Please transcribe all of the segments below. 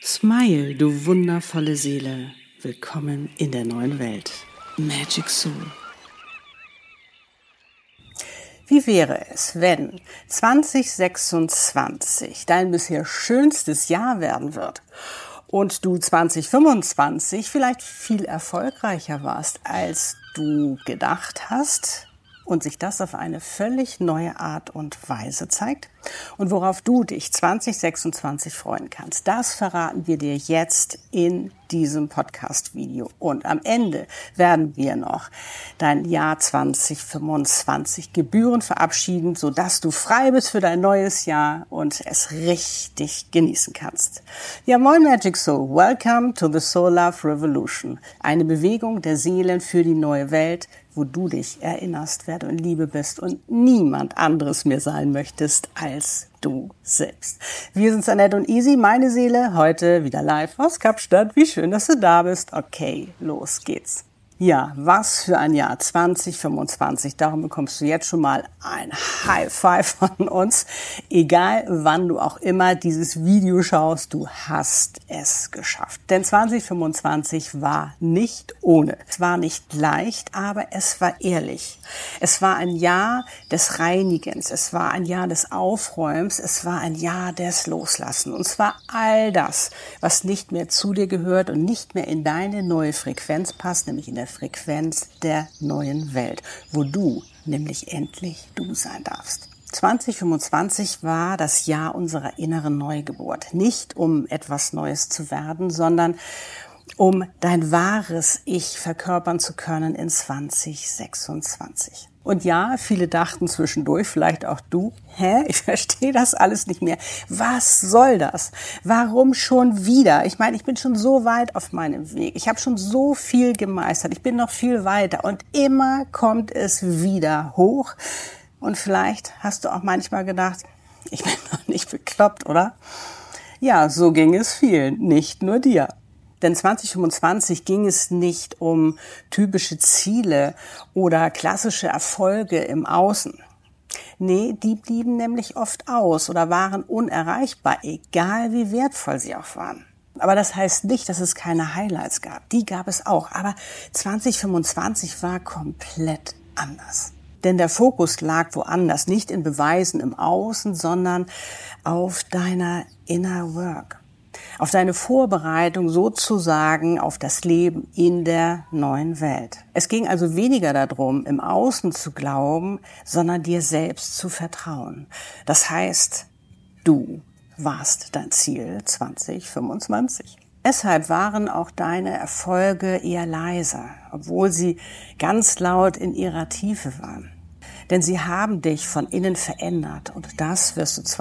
Smile, du wundervolle Seele. Willkommen in der neuen Welt. Magic Soul. Wie wäre es, wenn 2026 dein bisher schönstes Jahr werden wird und du 2025 vielleicht viel erfolgreicher warst, als du gedacht hast und sich das auf eine völlig neue Art und Weise zeigt? Und worauf du dich 2026 freuen kannst, das verraten wir dir jetzt in diesem Podcast-Video. Und am Ende werden wir noch dein Jahr 2025 gebührend verabschieden, sodass du frei bist für dein neues Jahr und es richtig genießen kannst. Ja, moin Magic Soul, welcome to the Soul Love Revolution. Eine Bewegung der Seelen für die neue Welt, wo du dich erinnerst, wer du in Liebe bist und niemand anderes mehr sein möchtest als du selbst. Wir sind Annette und Easy, meine Seele, heute wieder live aus Kapstadt. Wie schön, dass du da bist. Okay, los geht's. Ja, was für ein Jahr 2025. Darum bekommst du jetzt schon mal ein High Five von uns. Egal, wann du auch immer dieses Video schaust, du hast es geschafft. Denn 2025 war nicht ohne. Es war nicht leicht, aber es war ehrlich. Es war ein Jahr des Reinigens. Es war ein Jahr des Aufräumens. Es war ein Jahr des Loslassen. Und zwar all das, was nicht mehr zu dir gehört und nicht mehr in deine neue Frequenz passt, nämlich in der Frequenz der neuen Welt, wo du nämlich endlich du sein darfst. 2025 war das Jahr unserer inneren Neugeburt. Nicht um etwas Neues zu werden, sondern um dein wahres Ich verkörpern zu können in 2026. Und ja, viele dachten zwischendurch, vielleicht auch du, ich verstehe das alles nicht mehr. Was soll das? Warum schon wieder? Ich meine, ich bin schon so weit auf meinem Weg. Ich habe schon so viel gemeistert. Ich bin noch viel weiter. Und immer kommt es wieder hoch. Und vielleicht hast du auch manchmal gedacht, ich bin noch nicht bekloppt, oder? Ja, so ging es vielen, nicht nur dir. Denn 2025 ging es nicht um typische Ziele oder klassische Erfolge im Außen. Nee, die blieben nämlich oft aus oder waren unerreichbar, egal wie wertvoll sie auch waren. Aber das heißt nicht, dass es keine Highlights gab. Die gab es auch. Aber 2025 war komplett anders. Denn der Fokus lag woanders, nicht in Beweisen im Außen, sondern auf deiner Inner Work. Auf deine Vorbereitung sozusagen auf das Leben in der neuen Welt. Es ging also weniger darum, im Außen zu glauben, sondern dir selbst zu vertrauen. Das heißt, du warst dein Ziel 2025. Deshalb waren auch deine Erfolge eher leiser, obwohl sie ganz laut in ihrer Tiefe waren. Denn sie haben dich von innen verändert und das wirst du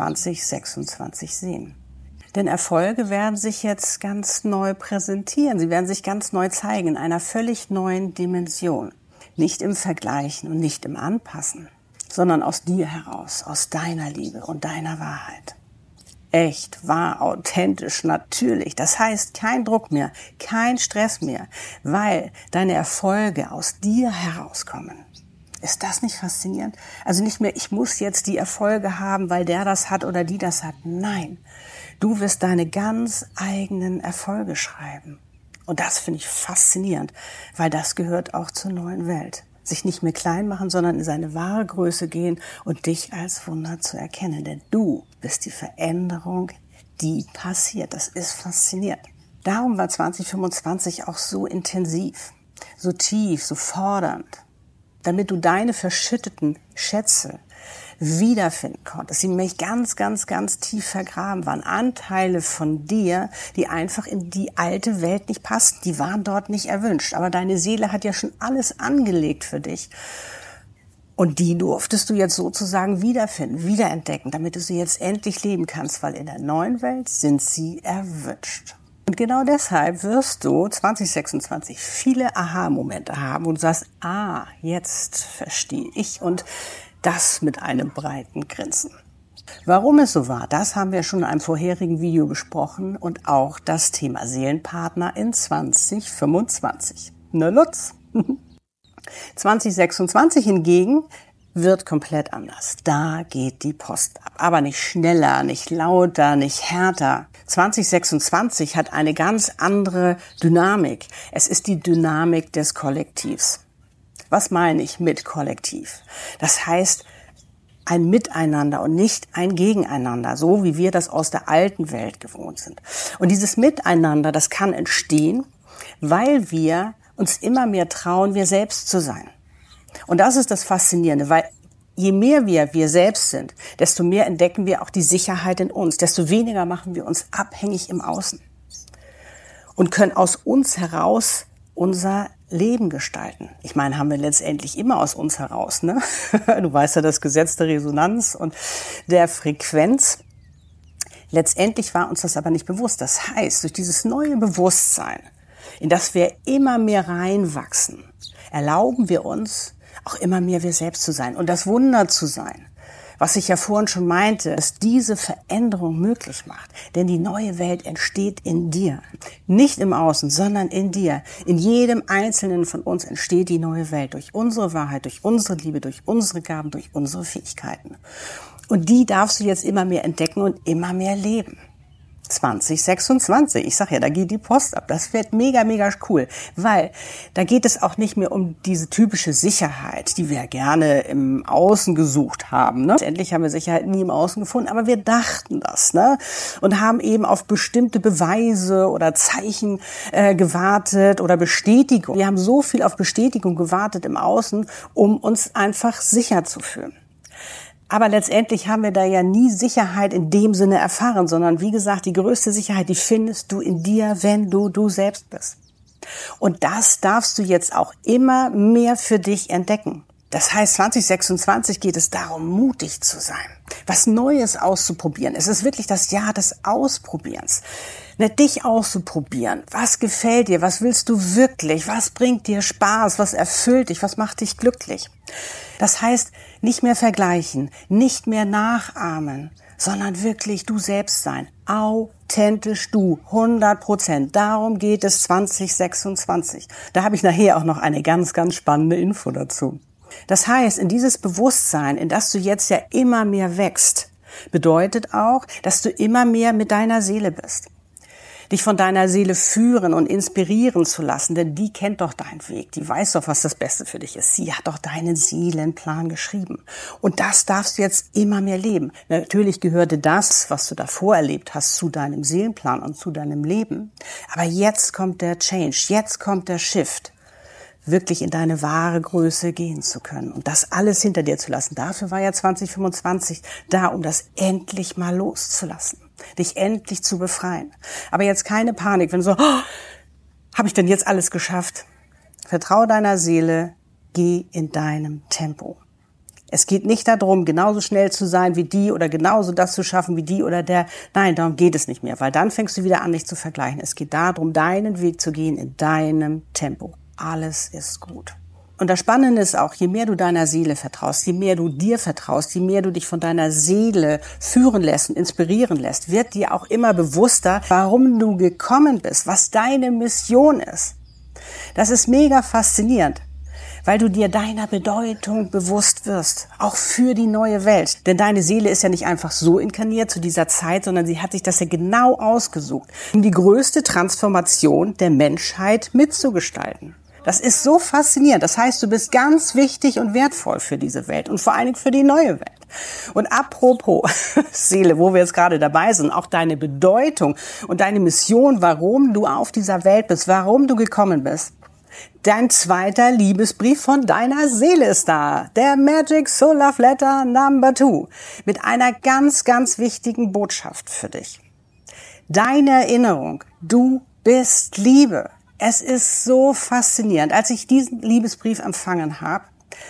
2026 sehen. Denn Erfolge werden sich jetzt ganz neu präsentieren. Sie werden sich ganz neu zeigen in einer völlig neuen Dimension. Nicht im Vergleichen und nicht im Anpassen, sondern aus dir heraus, aus deiner Liebe und deiner Wahrheit. Echt, wahr, authentisch, natürlich. Das heißt, kein Druck mehr, kein Stress mehr, weil deine Erfolge aus dir herauskommen. Ist das nicht faszinierend? Also nicht mehr, ich muss jetzt die Erfolge haben, weil der das hat oder die das hat. Nein, du wirst deine ganz eigenen Erfolge schreiben. Und das finde ich faszinierend, weil das gehört auch zur neuen Welt. Sich nicht mehr klein machen, sondern in seine wahre Größe gehen und dich als Wunder zu erkennen. Denn du bist die Veränderung, die passiert. Das ist faszinierend. Darum war 2025 auch so intensiv, so tief, so fordernd. Damit du deine verschütteten Schätze wiederfinden konntest, die nämlich ganz, ganz, ganz tief vergraben waren. Anteile von dir, die einfach in die alte Welt nicht passten, die waren dort nicht erwünscht. Aber deine Seele hat ja schon alles angelegt für dich. Und die durftest du jetzt sozusagen wiederfinden, wiederentdecken, damit du sie jetzt endlich leben kannst, weil in der neuen Welt sind sie erwünscht. Und genau deshalb wirst du 2026 viele Aha-Momente haben und du sagst, jetzt verstehe ich und das mit einem breiten Grinsen. Warum es so war, das haben wir schon in einem vorherigen Video besprochen und auch das Thema Seelenpartner in 2025. Ne Lutz? 2026 hingegen wird komplett anders. Da geht die Post ab. Aber nicht schneller, nicht lauter, nicht härter. 2026 hat eine ganz andere Dynamik. Es ist die Dynamik des Kollektivs. Was meine ich mit Kollektiv? Das heißt, ein Miteinander und nicht ein Gegeneinander, so wie wir das aus der alten Welt gewohnt sind. Und dieses Miteinander, das kann entstehen, weil wir uns immer mehr trauen, wir selbst zu sein. Und das ist das Faszinierende, weil je mehr wir selbst sind, desto mehr entdecken wir auch die Sicherheit in uns, desto weniger machen wir uns abhängig im Außen und können aus uns heraus unser Leben gestalten. Ich meine, haben wir letztendlich immer aus uns heraus, ne? Du weißt ja, das Gesetz der Resonanz und der Frequenz. Letztendlich war uns das aber nicht bewusst. Das heißt, durch dieses neue Bewusstsein, in das wir immer mehr reinwachsen, erlauben wir uns, auch immer mehr wir selbst zu sein und das Wunder zu sein. Was ich ja vorhin schon meinte, dass diese Veränderung möglich macht. Denn die neue Welt entsteht in dir. Nicht im Außen, sondern in dir. In jedem Einzelnen von uns entsteht die neue Welt. Durch unsere Wahrheit, durch unsere Liebe, durch unsere Gaben, durch unsere Fähigkeiten. Und die darfst du jetzt immer mehr entdecken und immer mehr leben. 2026. Ich sag ja, da geht die Post ab. Das wird mega, mega cool, weil da geht es auch nicht mehr um diese typische Sicherheit, die wir gerne im Außen gesucht haben. Ne? Letztendlich haben wir Sicherheit nie im Außen gefunden, aber wir dachten das, ne? Und haben eben auf bestimmte Beweise oder Zeichen gewartet oder Bestätigung. Wir haben so viel auf Bestätigung gewartet im Außen, um uns einfach sicher zu fühlen. Aber letztendlich haben wir da ja nie Sicherheit in dem Sinne erfahren, sondern wie gesagt, die größte Sicherheit, die findest du in dir, wenn du selbst bist. Und das darfst du jetzt auch immer mehr für dich entdecken. Das heißt, 2026 geht es darum, mutig zu sein, was Neues auszuprobieren. Es ist wirklich das Jahr des Ausprobierens. Dich auszuprobieren. Was gefällt dir? Was willst du wirklich? Was bringt dir Spaß? Was erfüllt dich? Was macht dich glücklich? Das heißt, nicht mehr vergleichen, nicht mehr nachahmen, sondern wirklich du selbst sein. Authentisch du, 100%. Darum geht es 2026. Da habe ich nachher auch noch eine ganz, ganz spannende Info dazu. Das heißt, in dieses Bewusstsein, in das du jetzt ja immer mehr wächst, bedeutet auch, dass du immer mehr mit deiner Seele bist. Dich von deiner Seele führen und inspirieren zu lassen, denn die kennt doch deinen Weg, die weiß doch, was das Beste für dich ist. Sie hat doch deinen Seelenplan geschrieben. Und das darfst du jetzt immer mehr leben. Natürlich gehörte das, was du davor erlebt hast, zu deinem Seelenplan und zu deinem Leben. Aber jetzt kommt der Change, jetzt kommt der Shift, wirklich in deine wahre Größe gehen zu können und das alles hinter dir zu lassen. Dafür war ja 2025 da, um das endlich mal loszulassen. Dich endlich zu befreien. Aber jetzt keine Panik, wenn du so, habe ich denn jetzt alles geschafft? Vertraue deiner Seele, geh in deinem Tempo. Es geht nicht darum, genauso schnell zu sein wie die oder genauso das zu schaffen wie die oder der. Nein, darum geht es nicht mehr, weil dann fängst du wieder an, dich zu vergleichen. Es geht darum, deinen Weg zu gehen in deinem Tempo. Alles ist gut. Und das Spannende ist auch, je mehr du deiner Seele vertraust, je mehr du dir vertraust, je mehr du dich von deiner Seele führen lässt und inspirieren lässt, wird dir auch immer bewusster, warum du gekommen bist, was deine Mission ist. Das ist mega faszinierend, weil du dir deiner Bedeutung bewusst wirst, auch für die neue Welt. Denn deine Seele ist ja nicht einfach so inkarniert zu dieser Zeit, sondern sie hat sich das ja genau ausgesucht, um die größte Transformation der Menschheit mitzugestalten. Das ist so faszinierend. Das heißt, du bist ganz wichtig und wertvoll für diese Welt und vor allen Dingen für die neue Welt. Und apropos Seele, wo wir jetzt gerade dabei sind, auch deine Bedeutung und deine Mission, warum du auf dieser Welt bist, warum du gekommen bist. Dein zweiter Liebesbrief von deiner Seele ist da. Der Magic Soul Love Letter Number 2. Mit einer ganz, ganz wichtigen Botschaft für dich. Deine Erinnerung. Du bist Liebe. Es ist so faszinierend. Als ich diesen Liebesbrief empfangen habe,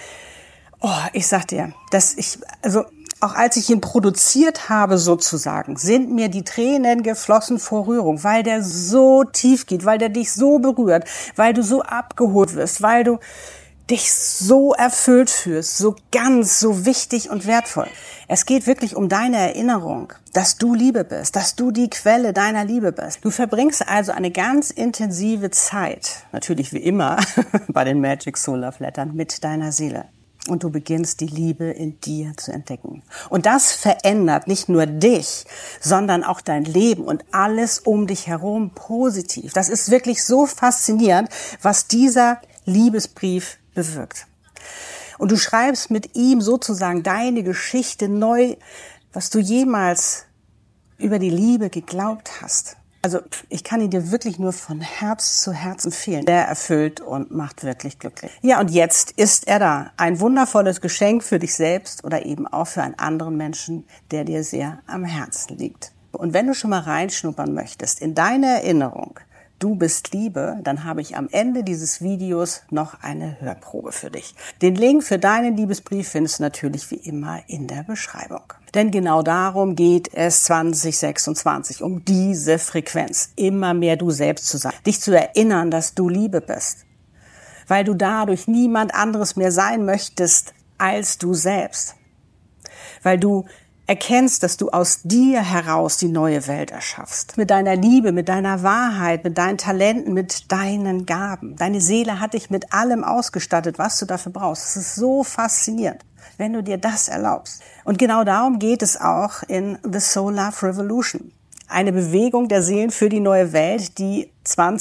ich sag dir, auch als ich ihn produziert habe sozusagen, sind mir die Tränen geflossen vor Rührung, weil der so tief geht, weil der dich so berührt, weil du so abgeholt wirst, weil du dich so erfüllt fühlst, so ganz, so wichtig und wertvoll. Es geht wirklich um deine Erinnerung, dass du Liebe bist, dass du die Quelle deiner Liebe bist. Du verbringst also eine ganz intensive Zeit, natürlich wie immer bei den Magic Soul Love Lettern, mit deiner Seele. Und du beginnst die Liebe in dir zu entdecken. Und das verändert nicht nur dich, sondern auch dein Leben und alles um dich herum positiv. Das ist wirklich so faszinierend, was dieser Liebesbrief bewirkt. Und du schreibst mit ihm sozusagen deine Geschichte neu, was du jemals über die Liebe geglaubt hast. Also ich kann ihn dir wirklich nur von Herz zu Herz empfehlen. Der erfüllt und macht wirklich glücklich. Ja, und jetzt ist er da. Ein wundervolles Geschenk für dich selbst oder eben auch für einen anderen Menschen, der dir sehr am Herzen liegt. Und wenn du schon mal reinschnuppern möchtest in deine Erinnerung, du bist Liebe, dann habe ich am Ende dieses Videos noch eine Hörprobe für dich. Den Link für deinen Liebesbrief findest du natürlich wie immer in der Beschreibung. Denn genau darum geht es 2026, um diese Frequenz, immer mehr du selbst zu sein, dich zu erinnern, dass du Liebe bist, weil du dadurch niemand anderes mehr sein möchtest als du selbst, weil du erkennst, dass du aus dir heraus die neue Welt erschaffst. Mit deiner Liebe, mit deiner Wahrheit, mit deinen Talenten, mit deinen Gaben. Deine Seele hat dich mit allem ausgestattet, was du dafür brauchst. Es ist so faszinierend, wenn du dir das erlaubst. Und genau darum geht es auch in The Soul Love Revolution. Eine Bewegung der Seelen für die neue Welt, die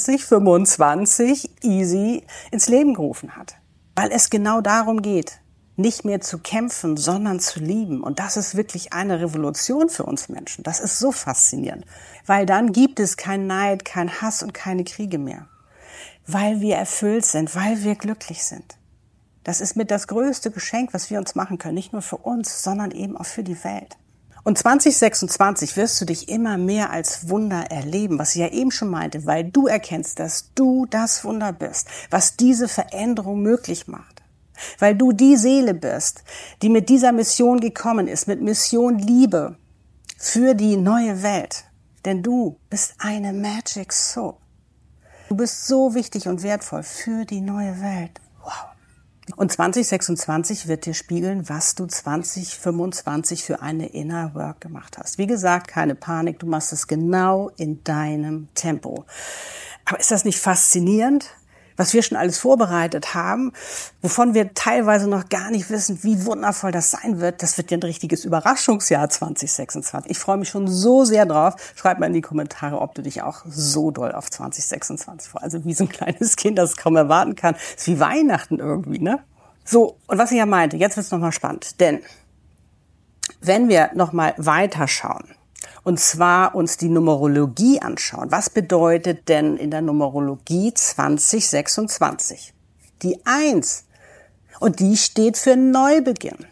2025 easy ins Leben gerufen hat. Weil es genau darum geht, nicht mehr zu kämpfen, sondern zu lieben. Und das ist wirklich eine Revolution für uns Menschen. Das ist so faszinierend. Weil dann gibt es kein Neid, kein Hass und keine Kriege mehr. Weil wir erfüllt sind, weil wir glücklich sind. Das ist mit das größte Geschenk, was wir uns machen können. Nicht nur für uns, sondern eben auch für die Welt. Und 2026 wirst du dich immer mehr als Wunder erleben, was ich ja eben schon meinte, weil du erkennst, dass du das Wunder bist, was diese Veränderung möglich macht. Weil du die Seele bist, die mit dieser Mission gekommen ist, mit Mission Liebe für die neue Welt. Denn du bist eine Magic Soul. Du bist so wichtig und wertvoll für die neue Welt. Wow. Und 2026 wird dir spiegeln, was du 2025 für eine Inner Work gemacht hast. Wie gesagt, keine Panik, du machst es genau in deinem Tempo. Aber ist das nicht faszinierend? Was wir schon alles vorbereitet haben, wovon wir teilweise noch gar nicht wissen, wie wundervoll das sein wird. Das wird ja ein richtiges Überraschungsjahr 2026. Ich freue mich schon so sehr drauf. Schreib mal in die Kommentare, ob du dich auch so doll auf 2026 freust. Also wie so ein kleines Kind, das es kaum erwarten kann. Ist wie Weihnachten irgendwie, ne? So, und was ich ja meinte, jetzt wird's nochmal spannend. Denn wenn wir nochmal weiterschauen, und zwar uns die Numerologie anschauen. Was bedeutet denn in der Numerologie 2026? Die 1. Und die steht für Neubeginn.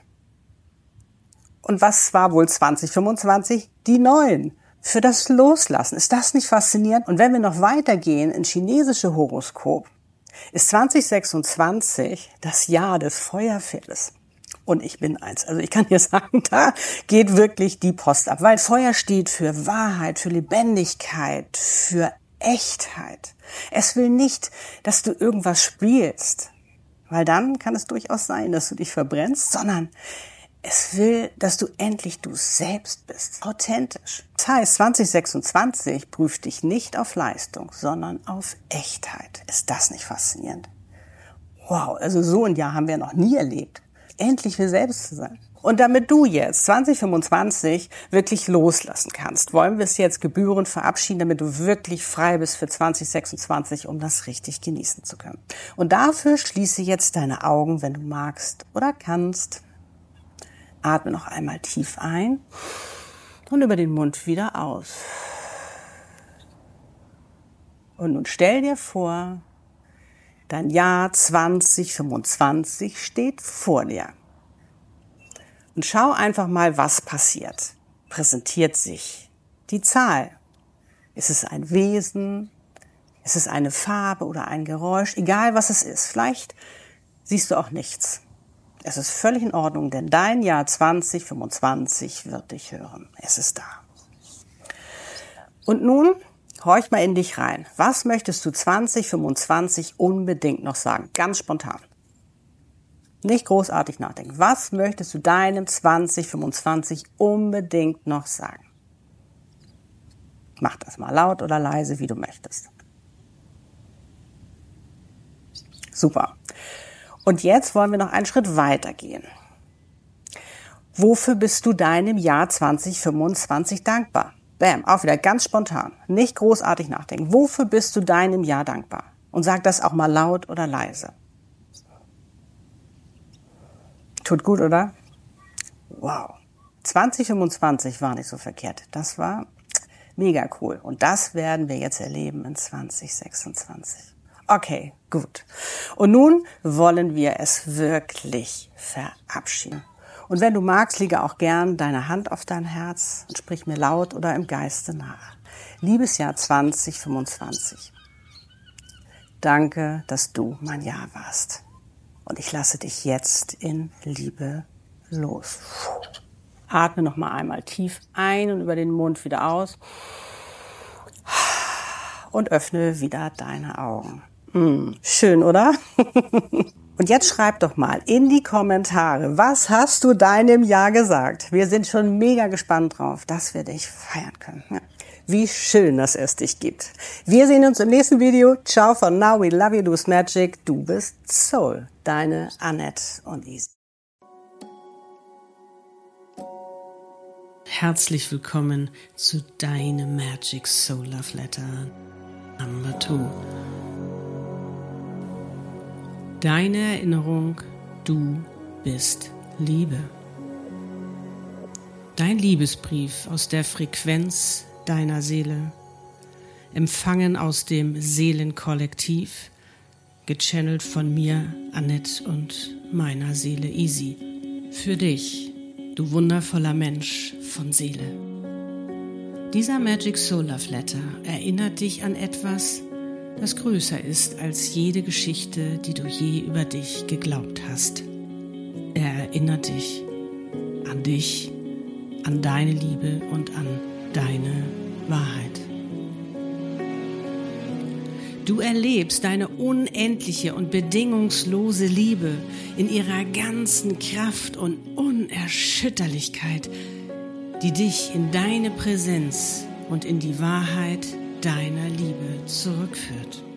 Und was war wohl 2025? Die 9. Für das Loslassen. Ist das nicht faszinierend? Und wenn wir noch weitergehen ins chinesische Horoskop, ist 2026 das Jahr des Feuerpferdes. Und ich bin eins. Also ich kann dir sagen, da geht wirklich die Post ab. Weil Feuer steht für Wahrheit, für Lebendigkeit, für Echtheit. Es will nicht, dass du irgendwas spielst. Weil dann kann es durchaus sein, dass du dich verbrennst. Sondern es will, dass du endlich du selbst bist. Authentisch. Das heißt, 2026 prüft dich nicht auf Leistung, sondern auf Echtheit. Ist das nicht faszinierend? Wow, also so ein Jahr haben wir noch nie erlebt. Endlich wir selbst zu sein. Und damit du jetzt 2025 wirklich loslassen kannst, wollen wir es jetzt gebührend verabschieden, damit du wirklich frei bist für 2026, um das richtig genießen zu können. Und dafür schließe jetzt deine Augen, wenn du magst oder kannst. Atme noch einmal tief ein und über den Mund wieder aus. Und nun stell dir vor, dein Jahr 2025 steht vor dir. Und schau einfach mal, was passiert. Präsentiert sich die Zahl? Ist es ein Wesen? Ist es eine Farbe oder ein Geräusch? Egal, was es ist. Vielleicht siehst du auch nichts. Es ist völlig in Ordnung, denn dein Jahr 2025 wird dich hören. Es ist da. Und nun horch mal in dich rein. Was möchtest du 2025 unbedingt noch sagen? Ganz spontan. Nicht großartig nachdenken. Was möchtest du deinem 2025 unbedingt noch sagen? Mach das mal laut oder leise, wie du möchtest. Super. Und jetzt wollen wir noch einen Schritt weiter gehen. Wofür bist du deinem Jahr 2025 dankbar? Bam, auch wieder ganz spontan, nicht großartig nachdenken. Wofür bist du deinem Jahr dankbar? Und sag das auch mal laut oder leise. Tut gut, oder? Wow, 2025 war nicht so verkehrt. Das war mega cool. Und das werden wir jetzt erleben in 2026. Okay, gut. Und nun wollen wir es wirklich verabschieden. Und wenn du magst, lege auch gern deine Hand auf dein Herz und sprich mir laut oder im Geiste nach. Liebes Jahr 2025. Danke, dass du mein Jahr warst. Und ich lasse dich jetzt in Liebe los. Atme noch mal einmal tief ein und über den Mund wieder aus. Und öffne wieder deine Augen. Schön, oder? Und jetzt schreib doch mal in die Kommentare, was hast du deinem Jahr gesagt? Wir sind schon mega gespannt drauf, dass wir dich feiern können. Ja. Wie schön, dass es dich gibt. Wir sehen uns im nächsten Video. Ciao for now, we love you, du bist Magic, du bist Soul. Deine Annette und Easy. Herzlich willkommen zu deinem Magic Soul Love Letter Number 2. Deine Erinnerung, du bist Liebe. Dein Liebesbrief aus der Frequenz deiner Seele, empfangen aus dem Seelenkollektiv, gechannelt von mir, Annette, und meiner Seele Easy. Für dich, du wundervoller Mensch von Seele. Dieser Magic Soul Love Letter erinnert dich an etwas, das größer ist als jede Geschichte, die du je über dich geglaubt hast. Er erinnert dich, an deine Liebe und an deine Wahrheit. Du erlebst deine unendliche und bedingungslose Liebe in ihrer ganzen Kraft und Unerschütterlichkeit, die dich in deine Präsenz und in die Wahrheit deiner Liebe zurückführt.